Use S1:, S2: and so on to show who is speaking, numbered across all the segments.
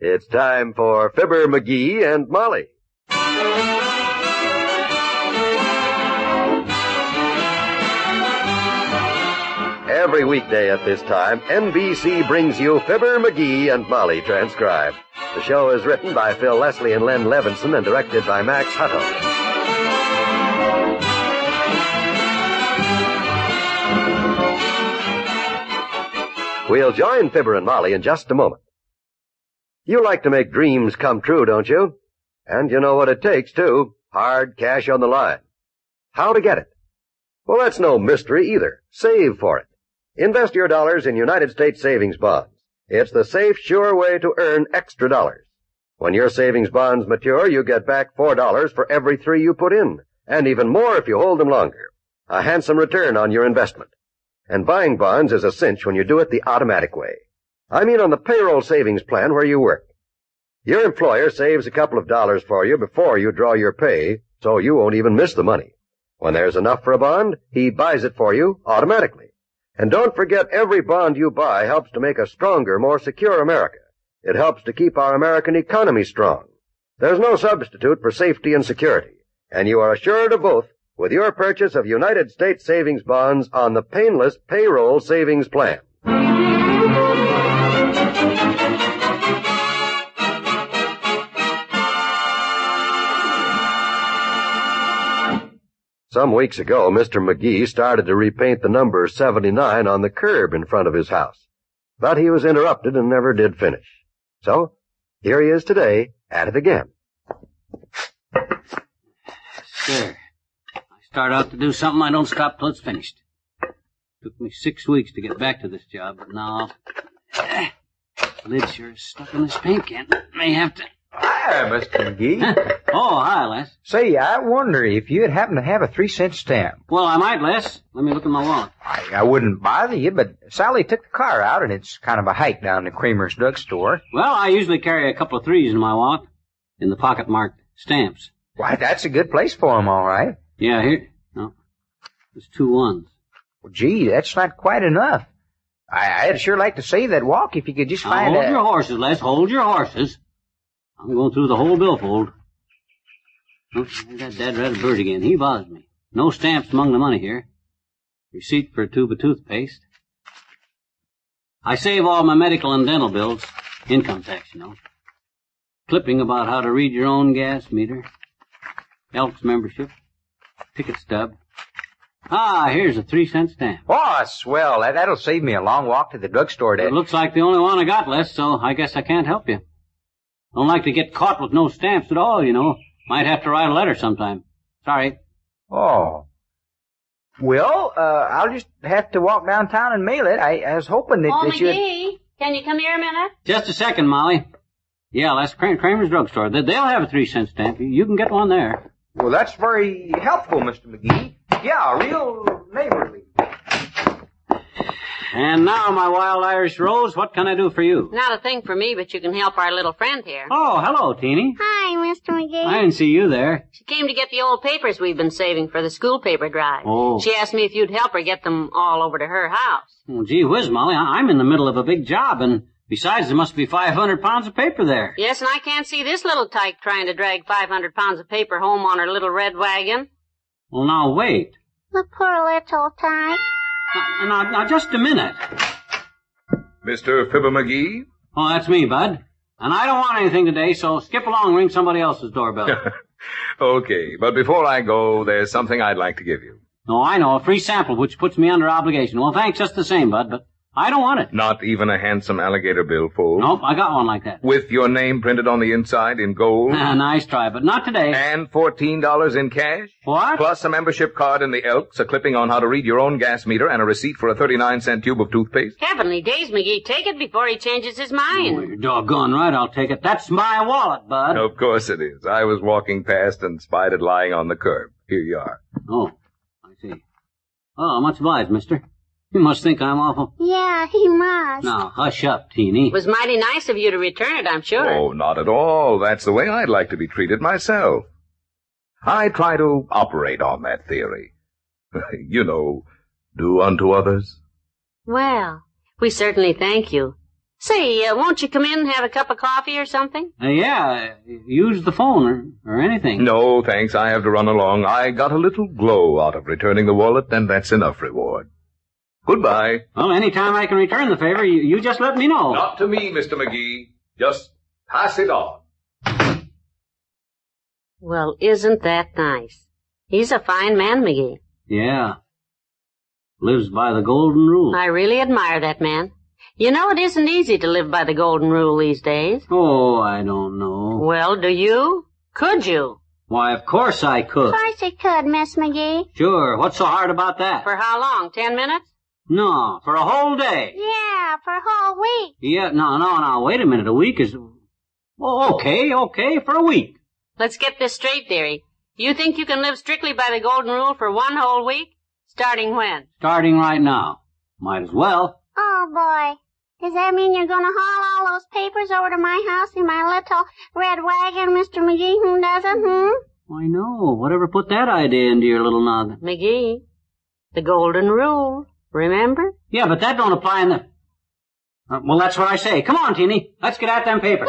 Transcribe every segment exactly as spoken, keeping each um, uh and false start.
S1: It's time for Fibber McGee and Molly. Every weekday at this time, N B C brings you Fibber McGee and Molly transcribed. The show is written by Phil Leslie and Len Levinson and directed by Max Hutto. We'll join Fibber and Molly in just a moment. You like to make dreams come true, don't you? And you know what it takes, too. Hard cash on the line. How to get it? Well, that's no mystery either. Save for it. Invest your dollars in United States savings bonds. It's the safe, sure way to earn extra dollars. When your savings bonds mature, you get back four dollars for every three you put in, and even more if you hold them longer. A handsome return on your investment. And buying bonds is a cinch when you do it the automatic way. I mean on the payroll savings plan where you work. Your employer saves a couple of dollars for you before you draw your pay, so you won't even miss the money. When there's enough for a bond, he buys it for you automatically. And don't forget, every bond you buy helps to make a stronger, more secure America. It helps to keep our American economy strong. There's no substitute for safety and security, and you are assured of both with your purchase of United States savings bonds on the painless payroll savings plan. Some weeks ago, Mister McGee started to repaint the number seventy-nine on the curb in front of his house. But he was interrupted and never did finish. So, here he is today, at it again.
S2: Sir, I start out to do something, I don't stop till it's finished. Took me six weeks to get back to this job, but now... Uh, the lid sure is stuck in this paint can. May have to...
S3: Hi, Mister McGee.
S2: Oh, hi, Les.
S3: Say, I wonder if you'd happen to have a three-cent stamp.
S2: Well, I might, Les. Let me look in my wallet.
S3: I, I wouldn't bother you, but Sally took the car out, and it's kind of a hike down to Kramer's drugstore.
S2: Well, I usually carry a couple of threes in my wallet, in the pocket marked stamps.
S3: Why, that's a good place for 'em, all right.
S2: Yeah, here. No, there's two ones.
S3: Well, gee, that's not quite enough. I, I'd sure like to save that walk if you could just
S2: now,
S3: find
S2: hold
S3: a...
S2: your horses, Les. Hold your horses. I'm going through the whole billfold. Oh, there's that dead red bird again. He bothers me. No stamps among the money here. Receipt for a tube of toothpaste. I save all my medical and dental bills. Income tax, you know. Clipping about how to read your own gas meter. Elks membership. Ticket stub. Ah, here's a three-cent stamp.
S3: Oh, swell. That, that'll save me a long walk to the drugstore.
S2: It looks like the only one I got, Les, so I guess I can't help you. Don't like to get caught with no stamps at all, you know. Might have to write a letter sometime. Sorry.
S3: Oh. Well, uh, I'll just have to walk downtown and mail it. I, I was hoping that,
S4: Oh,
S3: that you'd...
S4: McGee, can you come here a minute?
S2: Just a second, Molly. Yeah, that's Kram- Kramer's drugstore. They- They'll have a three-cent stamp. You can get one there.
S3: Well, that's very helpful, Mister McGee. Yeah, real neighborly.
S2: And now, my wild Irish rose, what can I do for you?
S4: Not a thing for me, but you can help our little friend here.
S2: Oh, hello, Teeny.
S4: Hi, Mister McGee.
S2: I didn't see you there.
S4: She came to get the old papers we've been saving for the school paper drive.
S2: Oh.
S4: She asked me if you'd help her get them all over to her house.
S2: Well, gee whiz, Molly, I- I'm in the middle of a big job, and besides, there must be five hundred pounds of paper there.
S4: Yes, and I can't see this little tyke trying to drag five hundred pounds of paper home on her little red wagon.
S2: Well, now, wait.
S4: The poor little tyke.
S2: Now, now, now just a minute.
S5: Mister Fibber McGee?
S2: Oh, that's me, Bud. And I don't want anything today, so skip along and ring somebody else's doorbell.
S5: Okay, but before I go, there's something I'd like to give you.
S2: Oh, I know, a free sample, which puts me under obligation. Well, thanks just the same, Bud, but I don't want it.
S5: Not even a handsome alligator billfold?
S2: Nope, I got one like that.
S5: With your name printed on the inside in gold?
S2: Nice try, but not today.
S5: And fourteen dollars in cash?
S2: What?
S5: Plus a membership card in the Elks, a clipping on how to read your own gas meter, and a receipt for a thirty-nine cent tube of toothpaste?
S4: Heavenly days, McGee. Take it before he changes his
S2: Oh,
S4: mind.
S2: you're doggone right, I'll take it. That's my wallet, Bud.
S5: Of course it is. I was walking past and spied it lying on the curb. Here you are.
S2: Oh, I see. Oh, much obliged, mister. You must think I'm awful.
S4: Yeah, he must.
S2: Now, hush up, Teeny.
S4: It was mighty nice of you to return it, I'm sure.
S5: Oh, not at all. That's the way I'd like to be treated myself. I try to operate on that theory. You know, do unto others.
S4: Well, we certainly thank you. Say, uh, won't you come in and have a cup of coffee or something?
S2: Uh, yeah, use the phone or, or anything.
S5: No, thanks. I have to run along. I got a little glow out of returning the wallet, and that's enough reward. Goodbye.
S2: Well, any time I can return the favor, you, you just let me know.
S5: Not to me, Mister McGee. Just pass it on.
S4: Well, isn't that nice? He's a fine man, McGee.
S2: Yeah. Lives by the golden rule.
S4: I really admire that man. You know, it isn't easy to live by the golden rule these days.
S2: Oh, I don't know.
S4: Well, do you? Could you?
S2: Why, of course I could.
S6: Of course you could, Miss McGee.
S2: Sure. What's so hard about that?
S4: For how long? Ten minutes?
S2: No, for a whole day.
S6: Yeah, for a whole week.
S2: Yeah, no, no, no, wait a minute. A week is... Oh, okay, okay, for a week.
S4: Let's get this straight, dearie. You think you can live strictly by the golden rule for one whole week? Starting when?
S2: Starting right now. Might as well.
S6: Oh, boy. Does that mean you're going to haul all those papers over to my house in my little red wagon, Mister McGee? Who doesn't, hmm?
S2: Why, no. Whatever put that idea into your little noggin?
S4: McGee, the golden rule, remember?
S2: Yeah, but that don't apply in the... Uh, well, that's what I say. Come on, Teeny. Let's get at them papers.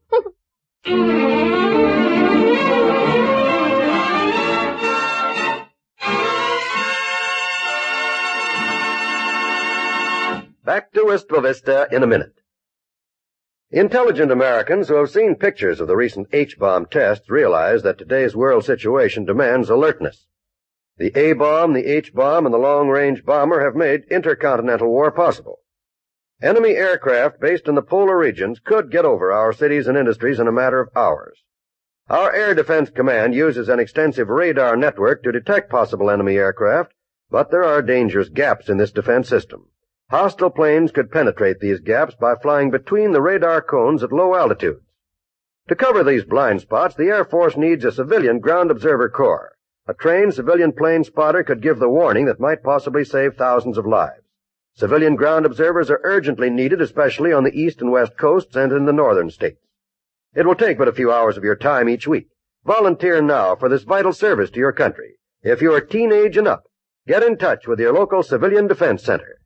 S1: Back to Wistful Vista in a minute. Intelligent Americans who have seen pictures of the recent H-bomb tests realize that today's world situation demands alertness. The A-bomb, the H-bomb, and the long-range bomber have made intercontinental war possible. Enemy aircraft based in the polar regions could get over our cities and industries in a matter of hours. Our Air Defense Command uses an extensive radar network to detect possible enemy aircraft, but there are dangerous gaps in this defense system. Hostile planes could penetrate these gaps by flying between the radar cones at low altitudes. To cover these blind spots, the Air Force needs a civilian ground observer corps. A trained civilian plane spotter could give the warning that might possibly save thousands of lives. Civilian ground observers are urgently needed, especially on the east and west coasts and in the northern states. It will take but a few hours of your time each week. Volunteer now for this vital service to your country. If you are teenage and up, get in touch with your local Civilian Defense Center.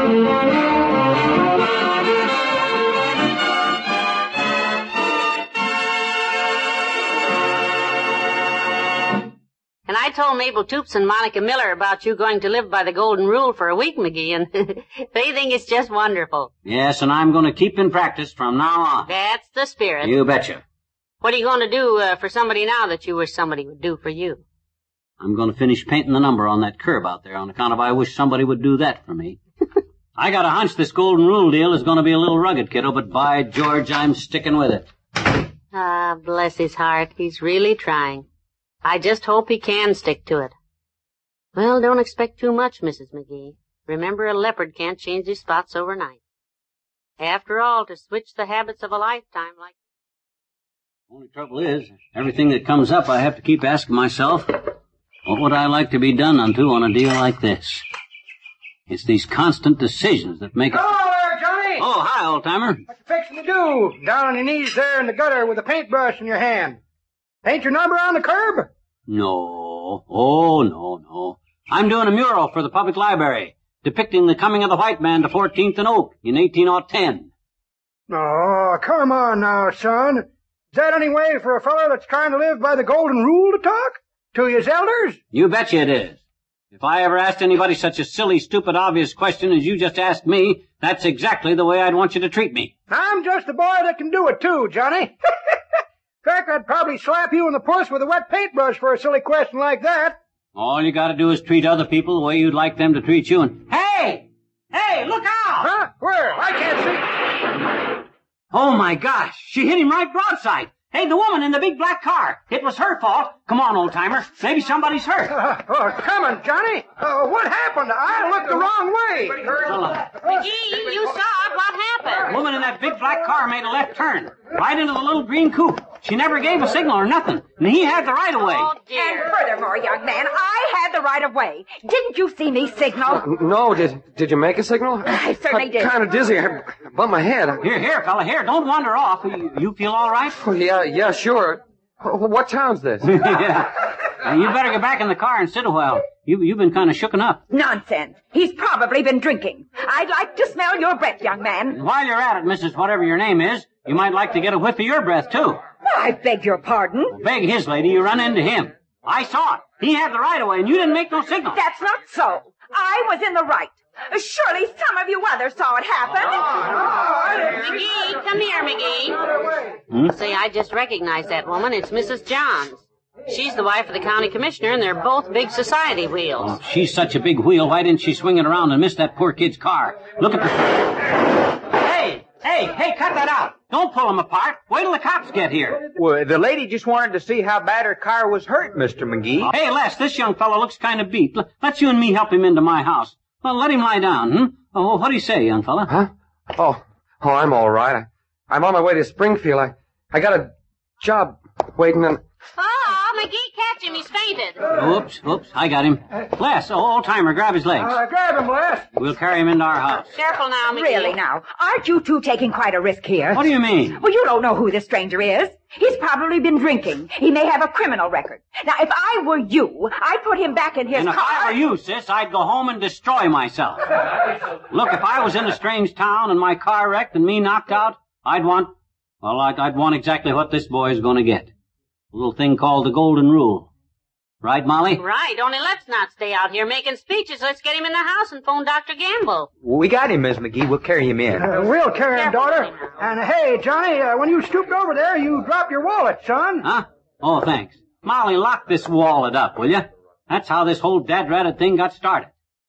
S4: And I told Mabel Toops and Monica Miller about you going to live by the golden rule for a week, McGee, and they think it's just wonderful.
S2: Yes, and I'm going to keep in practice from now on.
S4: That's the spirit.
S2: You betcha.
S4: What are you going to do uh, for somebody now that you wish somebody would do for you?
S2: I'm going to finish painting the number on that curb out there on account of I wish somebody would do that for me. I got a hunch this golden rule deal is going to be a little rugged, kiddo, but by George, I'm sticking with it.
S4: Ah, bless his heart. He's really trying. I just hope he can stick to it. Well, don't expect too much, Missus McGee. Remember, a leopard can't change his spots overnight. After all, to switch the habits of a lifetime like...
S2: Only trouble is, everything that comes up I have to keep asking myself, what would I like to be done unto on a deal like this? It's these constant decisions that make it...
S3: Hello there, Johnny!
S2: Oh, hi, old-timer.
S3: What you fixing to do? Down on your knees there in the gutter with a paintbrush in your hand. Paint your number on the curb?
S2: No. Oh, no, no. I'm doing a mural for the public library, depicting the coming of the white man to fourteenth and Oak in eighteen ten.
S3: Oh, come on now, son. Is that any way for a fellow that's trying to live by the golden rule to talk? To his elders?
S2: You betcha it is. If I ever asked anybody such a silly, stupid, obvious question as you just asked me, that's exactly the way I'd want you to treat me.
S3: I'm just the boy that can do it too, Johnny. In fact, I'd probably slap you in the puss with a wet paintbrush for a silly question like that.
S2: All you gotta do is treat other people the way you'd like them to treat you and... Hey! Hey, look out!
S3: Huh? Where? I can't see.
S2: Oh my gosh, she hit him right broadside. Hey, the woman in the big black car. It was her fault. Come on, old-timer. Maybe somebody's hurt.
S3: Uh, oh, come on, Johnny. Uh, what happened? I looked the wrong way.
S4: McGee, you saw it. What happened?
S2: The woman in that big black car made a left turn, right into the little green coupe. She never gave a signal or nothing, and he had the right of way.
S4: Oh, dear.
S7: And furthermore, young man, I had the right of way. Didn't you see me signal?
S8: No, did did you make a signal?
S7: I certainly
S8: I'm
S7: did.
S8: kind of dizzy. I bumped my head.
S2: Here, here, fella, here. Don't wander off. You, you feel all right?
S8: Oh, yeah, yeah, sure. What town's this?
S2: Yeah. Now, you better get back in the car and sit a while. You, you've been kind of shooken up.
S7: Nonsense. He's probably been drinking. I'd like to smell your breath, young man.
S2: And while you're at it, Missus Whatever your name is, you might like to get a whiff of your breath, too.
S7: I beg your pardon.
S2: Well, beg his lady, you run into him. I saw it. He had the right of way, and you didn't make no signal.
S7: That's not so. I was in the right. Surely some of you others saw it happen.
S4: McGee, come here, McGee.
S2: Hmm?
S4: Say, I just recognized that woman. It's Missus Johns. She's the wife of the county commissioner, and they're both big society wheels.
S2: Oh, she's such a big wheel. Why didn't she swing it around and miss that poor kid's car? Look at the... Hey! Hey! Hey, cut that out! Don't pull them apart. Wait till the cops get here.
S9: Well, the lady just wanted to see how bad her car was hurt, Mister McGee.
S2: Hey, Les, this young fellow looks kind of beat. Let's you and me help him into my house. Well, let him lie down, hmm? Oh, what do you say, young fella?
S8: Huh? Oh, oh, I'm all right. I, I'm on my way to Springfield. I, I got a job waiting on...
S4: Oh, McGee, catch him. He's fainted.
S2: Oops, oops, I got him. Les, old-timer, grab his legs.
S3: Uh, grab him, Les.
S2: We'll carry him into our house.
S4: Careful now, McGee.
S7: Really now, aren't you two taking quite a risk here?
S2: What do you mean?
S7: Well, you don't know who this stranger is. He's probably been drinking. He may have a criminal record. Now, if I were you, I'd put him back in his
S2: And if
S7: car.
S2: I were you, sis, I'd go home and destroy myself. Look, if I was in a strange town and my car wrecked and me knocked out, I'd want, well, I'd, I'd want exactly what this boy is going to get. A little thing called the Golden Rule. Right, Molly?
S4: Right, only let's not stay out here making speeches. Let's get him in the house and phone Doctor Gamble.
S9: We got him, Miss McGee. We'll carry him in.
S3: Uh, we'll carry him,
S4: Careful,
S3: daughter.
S4: now.
S3: And hey, Johnny, uh, when you stooped over there, you dropped your wallet, son.
S2: Huh? Oh, thanks. Molly, lock this wallet up, will you? That's how this whole dad-ratted thing got started.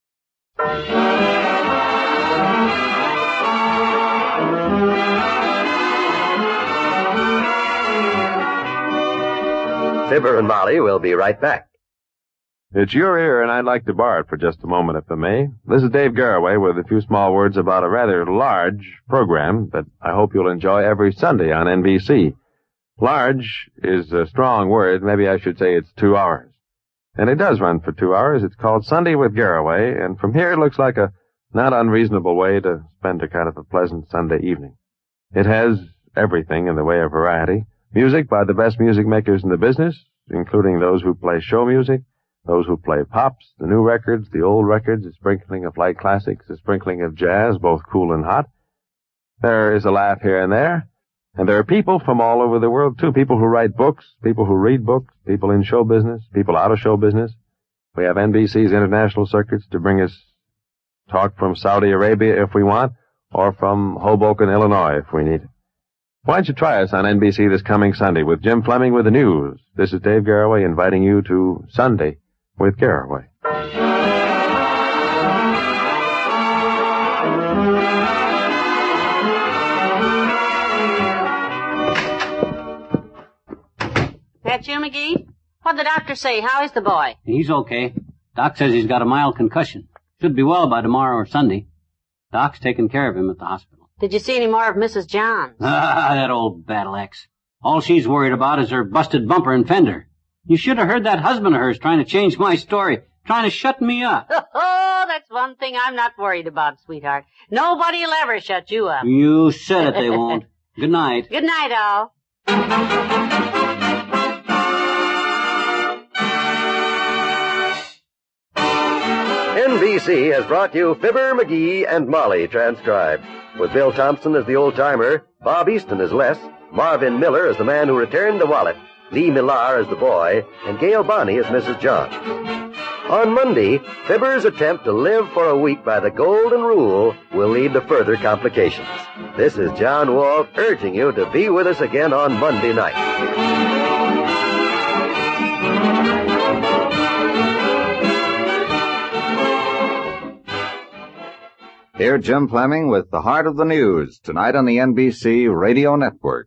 S1: Fibber and Molly will be right back.
S10: It's your ear, and I'd like to borrow it for just a moment, if I may. This is Dave Garraway with a few small words about a rather large program that I hope you'll enjoy every Sunday on N B C. Large is a strong word. Maybe I should say it's two hours. And it does run for two hours. It's called Sunday with Garraway, and from here it looks like a not unreasonable way to spend a kind of a pleasant Sunday evening. It has everything in the way of variety. Music by the best music makers in the business, including those who play show music, those who play pops, the new records, the old records, a sprinkling of light classics, a sprinkling of jazz, both cool and hot. There is a laugh here and there. And there are people from all over the world, too. People who write books, people who read books, people in show business, people out of show business. We have N B C's international circuits to bring us talk from Saudi Arabia if we want, or from Hoboken, Illinois if we need it. Why don't you try us on N B C this coming Sunday with Jim Fleming with the news? This is Dave Garraway inviting you to Sunday with Garraway.
S4: That you, McGee? What'd the doctor say? How is the boy?
S2: He's okay. Doc says he's got a mild concussion. Should be well by tomorrow or Sunday. Doc's taking care of him at the hospital.
S4: Did you see any more of Missus Johns?
S2: Ah, that old battle axe. All she's worried about is her busted bumper and fender. You should have heard that husband of hers trying to change my story, trying to shut me up.
S4: Oh, that's one thing I'm not worried about, sweetheart. Nobody'll ever shut you up.
S2: You said it, they won't. Good night.
S4: Good night, all.
S1: N B C has brought you Fibber, McGee, and Molly transcribed, with Bill Thompson as the old-timer, Bob Easton as Les, Marvin Miller as the man who returned the wallet, Lee Millar as the boy, and Gail Bonney as Missus Johns. On Monday, Fibber's attempt to live for a week by the Golden Rule will lead to further complications. This is John Walt urging you to be with us again on Monday night.
S11: Here Jim Fleming with the heart of the news tonight on the N B C Radio Network.